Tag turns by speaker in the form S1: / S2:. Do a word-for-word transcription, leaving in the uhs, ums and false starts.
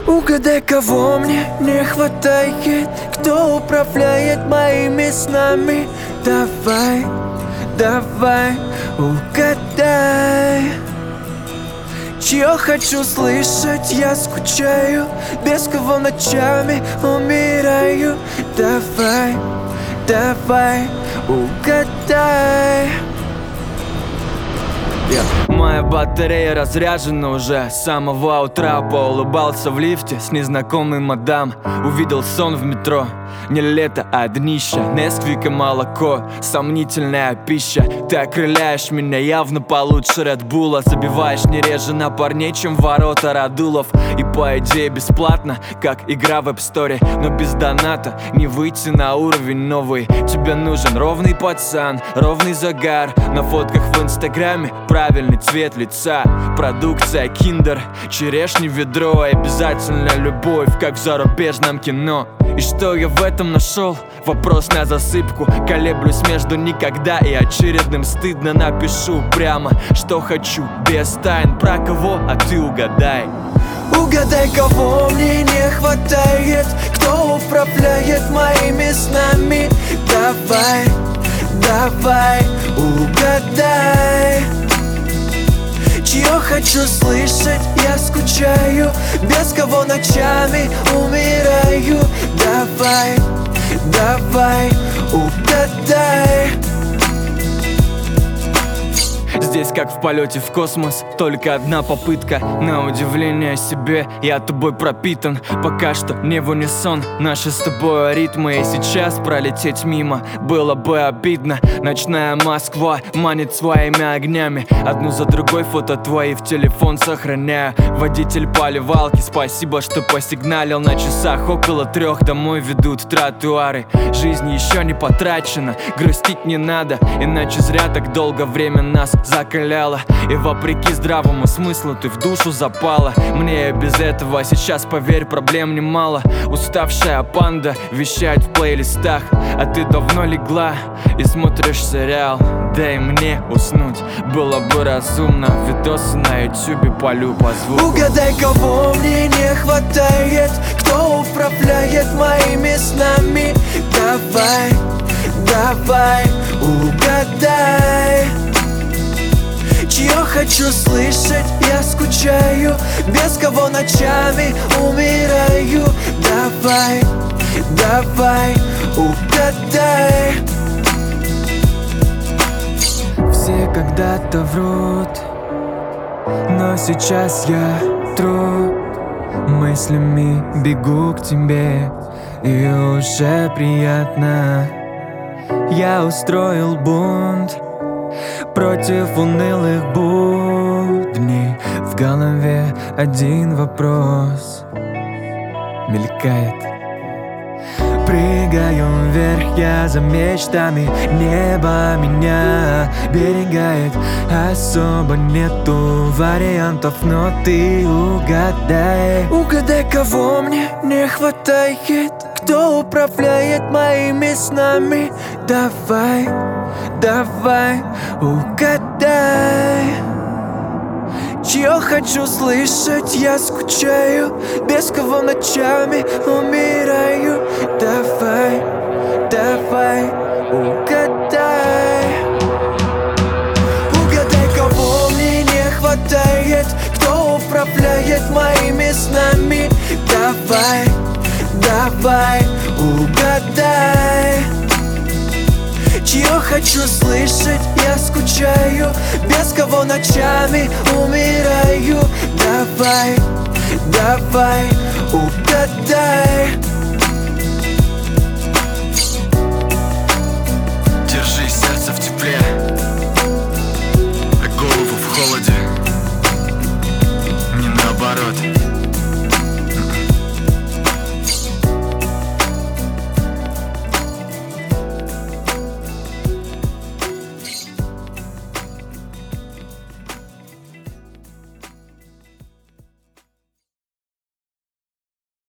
S1: Угадай, кого мне не хватает, кто управляет моими снами. Давай, давай, угадай. Чье хочу слышать, я скучаю, без кого ночами умираю. Давай, давай, угадай. Yeah. Моя батарея разряжена уже с самого утра. Поулыбался в лифте с незнакомой мадам. Увидел сон в метро. Не лето, а днище, Несквик и молоко, сомнительная пища. Ты окрыляешь меня явно получше Редбула. Забиваешь не реже на парней, чем ворота Радулов. И по идее бесплатно, как игра в App Store. Но без доната не выйти на уровень новый. Тебе нужен ровный пацан, ровный загар. На фотках в инстаграме правильный цвет лица. Продукция Kinder, черешни ведро. И обязательно любовь, как в зарубежном кино. И что я в этом нашел? Вопрос на засыпку. Колеблюсь между никогда и очередным стыдно. Напишу прямо, что хочу, без тайн. Про кого, а ты угадай. Угадай, кого мне не хватает, кто управляет моими снами. Давай, давай, угадай. Чье хочу слышать, я скучаю, без кого ночами умираю. Давай, давай, угадай. Здесь как в полете в космос, только одна попытка. На удивление себе, я тобой пропитан. Пока что не в унисон наши с тобой ритмы. И сейчас пролететь мимо было бы обидно. Ночная Москва манит своими огнями. Одну за другой фото твои в телефон сохраняю. Водитель поливалки, спасибо, что посигналил. На часах около трех, домой ведут тротуары. Жизнь еще не потрачена, грустить не надо, иначе зря так долго время нас закаляла. И вопреки здравому смыслу ты в душу запала. Мне и без этого сейчас, поверь, проблем немало. Уставшая панда вещает в плейлистах, а ты давно легла и смотришь сериал. Дай мне уснуть, было бы разумно. Видосы на ютубе полю по звуку. Угадай, кого мне не хватает, кто управляет моими снами. Давай, давай, угадай. Чье хочу слышать, я скучаю, без кого ночами умираю. Давай, давай, угадай. Все когда-то врут, но сейчас я труд мыслями бегу к тебе, и уже приятно. Я устроил бунт против унылых будней. В голове один вопрос мелькает. Прыгаю вверх я за мечтами, небо меня берегает. Особо нету вариантов, но ты угадай. Угадай, кого мне не хватает, кто управляет моими снами. Давай, давай, угадай. Чье хочу слышать, я скучаю, без кого ночами умираю. Давай, давай, угадай. Угадай, кого мне не хватает, кто управляет моими снами. Давай, давай, угадай. Чье хочу слышать, я скучаю, без кого ночами умираю. Давай, давай, угадай.